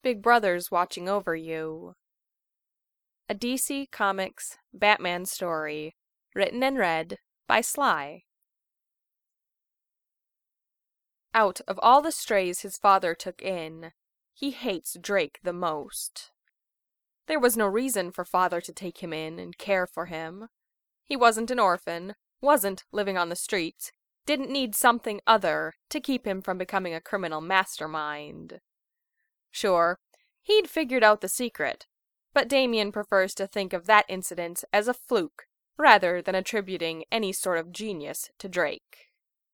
Big Brother's watching over you. A DC Comics Batman story, written and read by Sly. Out of all the strays his father took in, he hates Drake the most. There was no reason for father to take him in and care for him. He wasn't an orphan, wasn't living on the streets, didn't need something other to keep him from becoming a criminal mastermind. Sure, he'd figured out the secret, but Damian prefers to think of that incident as a fluke, rather than attributing any sort of genius to Drake.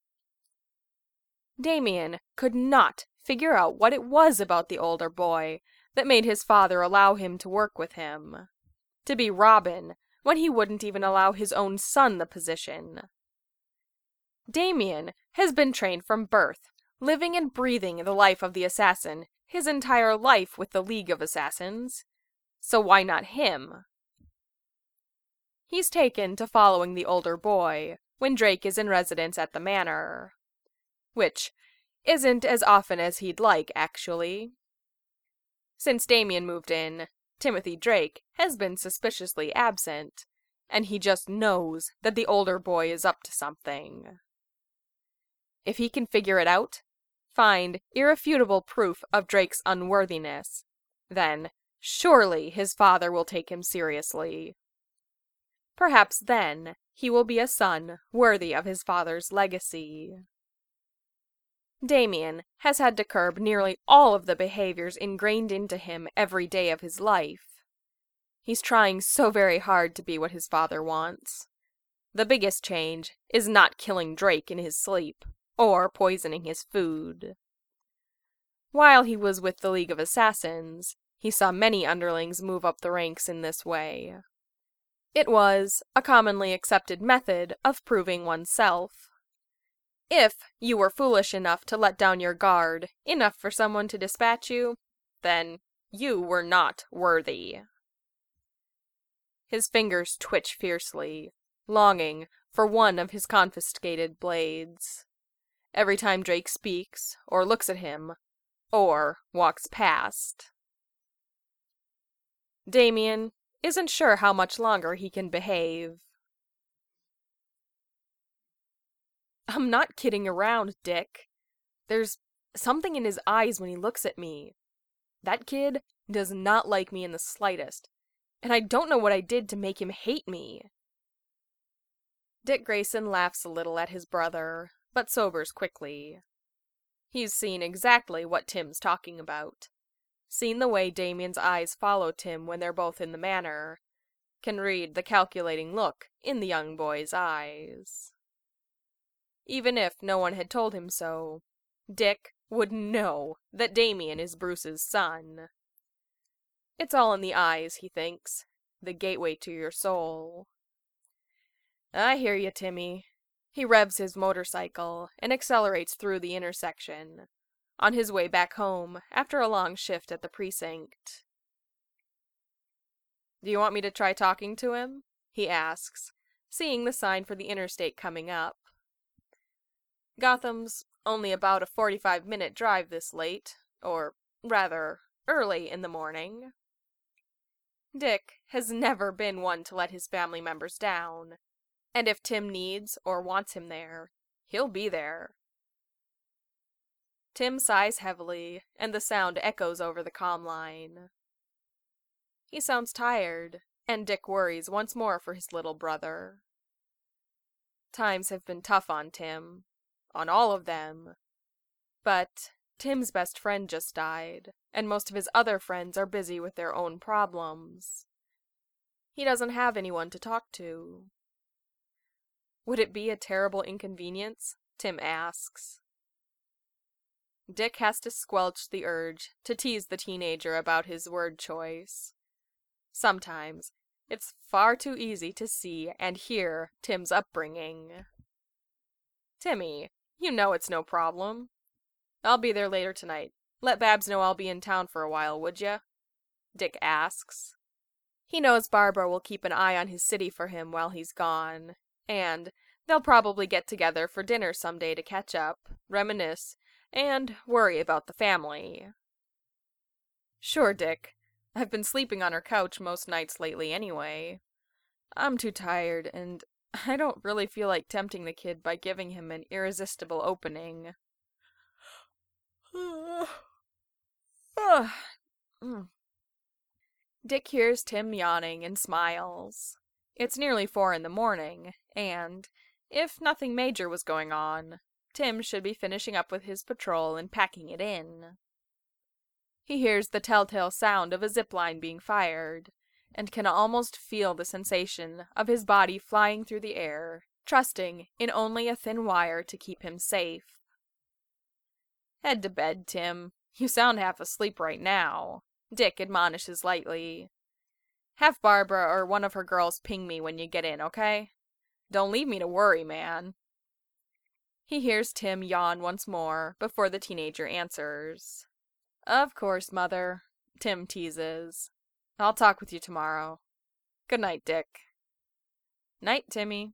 Damian could not figure out what it was about the older boy that made his father allow him to work with him. To be Robin, when he wouldn't even allow his own son the position. Damian has been trained from birth, living and breathing the life of the assassin his entire life with the League of Assassins. So why not him? He's taken to following the older boy when Drake is in residence at the manor. Which isn't as often as he'd like, actually. Since Damian moved in, Timothy Drake has been suspiciously absent, and he just knows that the older boy is up to something. If he can figure it out, find irrefutable proof of Drake's unworthiness, then surely his father will take him seriously. Perhaps then he will be a son worthy of his father's legacy. Damian has had to curb nearly all of the behaviors ingrained into him every day of his life. He's trying so very hard to be what his father wants. The biggest change is not killing Drake in his sleep, or poisoning his food. While he was with the League of Assassins, he saw many underlings move up the ranks in this way. It was a commonly accepted method of proving oneself. If you were foolish enough to let down your guard enough for someone to dispatch you, then you were not worthy. His fingers twitch fiercely, longing for one of his confiscated blades. Every time Drake speaks, or looks at him, or walks past. Damian isn't sure how much longer he can behave. I'm not kidding around, Dick. There's something in his eyes when he looks at me. That kid does not like me in the slightest, and I don't know what I did to make him hate me. Dick Grayson laughs a little at his brother, but sobers quickly. He's seen exactly what Tim's talking about. Seen the way Damian's eyes follow Tim when they're both in the manor. Can read the calculating look in the young boy's eyes. Even if no one had told him so, Dick would know that Damian is Bruce's son. It's all in the eyes, he thinks, the gateway to your soul. I hear you, Timmy. He revs his motorcycle and accelerates through the intersection, on his way back home after a long shift at the precinct. Do you want me to try talking to him? He asks, seeing the sign for the interstate coming up. Gotham's only about a 45-minute drive this late, or rather, early in the morning. Dick has never been one to let his family members down, and if Tim needs or wants him there, he'll be there. Tim sighs heavily, and the sound echoes over the comm line. He sounds tired, and Dick worries once more for his little brother. Times have been tough on Tim. On all of them. But Tim's best friend just died, and most of his other friends are busy with their own problems. He doesn't have anyone to talk to. Would it be a terrible inconvenience? Tim asks. Dick has to squelch the urge to tease the teenager about his word choice. Sometimes, it's far too easy to see and hear Tim's upbringing. Timmy, you know it's no problem. I'll be there later tonight. Let Babs know I'll be in town for a while, would ya? Dick asks. He knows Barbara will keep an eye on his city for him while he's gone, and they'll probably get together for dinner someday to catch up, reminisce, and worry about the family. Sure, Dick. I've been sleeping on her couch most nights lately anyway. I'm too tired, and I don't really feel like tempting the kid by giving him an irresistible opening. Dick hears Tim yawning and smiles. It's nearly 4 in the morning, and, if nothing major was going on, Tim should be finishing up with his patrol and packing it in. He hears the telltale sound of a zipline being fired, and can almost feel the sensation of his body flying through the air, trusting in only a thin wire to keep him safe. Head to bed, Tim. You sound half asleep right now, Dick admonishes lightly. Have Barbara or one of her girls ping me when you get in, okay? Don't leave me to worry, man. He hears Tim yawn once more before the teenager answers. Of course, Mother, Tim teases. I'll talk with you tomorrow. Good night, Dick. Night, Timmy.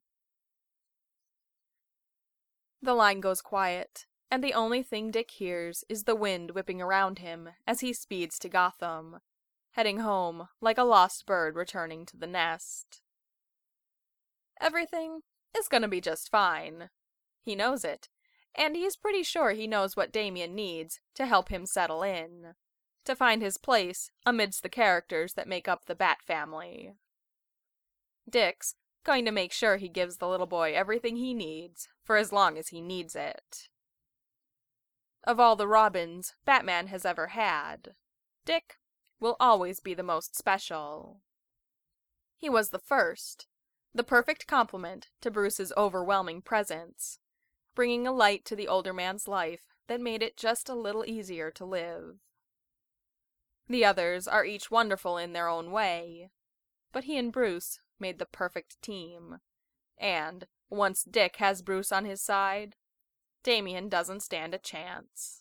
The line goes quiet, and the only thing Dick hears is the wind whipping around him as he speeds to Gotham, heading home like a lost bird returning to the nest. Everything is gonna be just fine. He knows it, and he's pretty sure he knows what Damian needs to help him settle in, to find his place amidst the characters that make up the Bat family. Dick's going to make sure he gives the little boy everything he needs for as long as he needs it. Of all the Robins Batman has ever had, Dick will always be the most special. He was the first, the perfect complement to Bruce's overwhelming presence, bringing a light to the older man's life that made it just a little easier to live. The others are each wonderful in their own way, but he and Bruce made the perfect team, and once Dick has Bruce on his side, Damian doesn't stand a chance.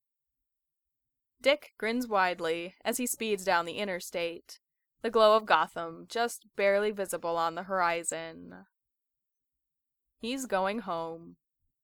Dick grins widely as he speeds down the interstate, the glow of Gotham just barely visible on the horizon. He's going home.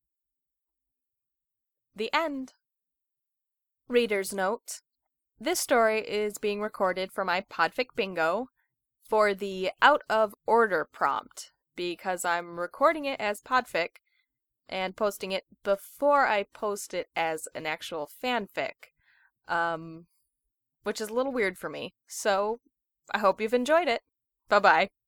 The end. Reader's note: this story is being recorded for my Podfic Bingo for the out of order prompt, because I'm recording it as Podfic and posting it before I post it as an actual fanfic, which is a little weird for me. So, I hope you've enjoyed it. Bye-bye.